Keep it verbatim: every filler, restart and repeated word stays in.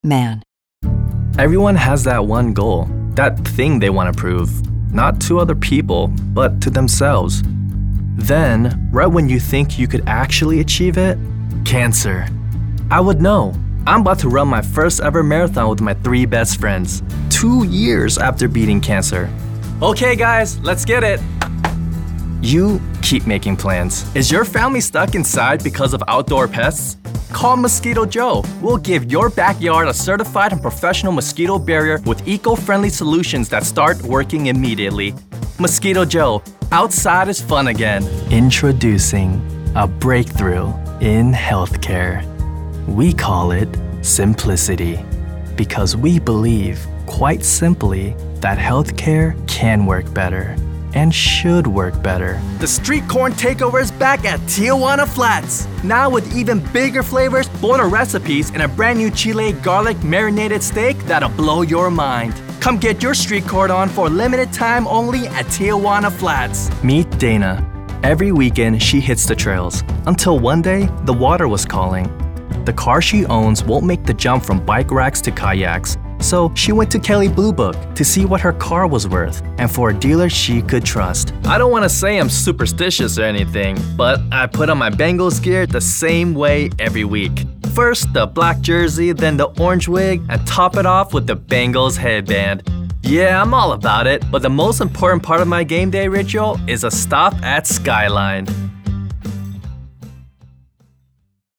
Man. Everyone has that one goal, that thing they want to prove, not to other people, but to themselves. Then, right when you think you could actually achieve it, cancer. I would know. I'm about to run my first ever marathon with my three best friends, two years after beating cancer. Okay guys, let's get it. You keep making plans. Is your family stuck inside because of outdoor pests? Call Mosquito Joe. We'll give your backyard a certified and professional mosquito barrier with eco-friendly solutions that start working immediately. Mosquito Joe, outside is fun again. Introducing a breakthrough in healthcare. We call it simplicity because we believe, quite simply, that healthcare can work better and should work better. The street corn takeover is back at Tijuana Flats. Now with even bigger flavors, bolder recipes, and a brand new chile garlic marinated steak that'll blow your mind. Come get your street corn on for a limited time only at Tijuana Flats. Meet Dana. Every weekend she hits the trails, until one day the water was calling. The car she owns won't make the jump from bike racks to kayaks, so she went to Kelley Blue Book to see what her car was worth and for a dealer she could trust. I don't want to say I'm superstitious or anything, but I put on my Bengals gear the same way every week. First the black jersey, then the orange wig, and top it off with the Bengals headband. Yeah, I'm all about it, but the most important part of my game day ritual is a stop at Skyline.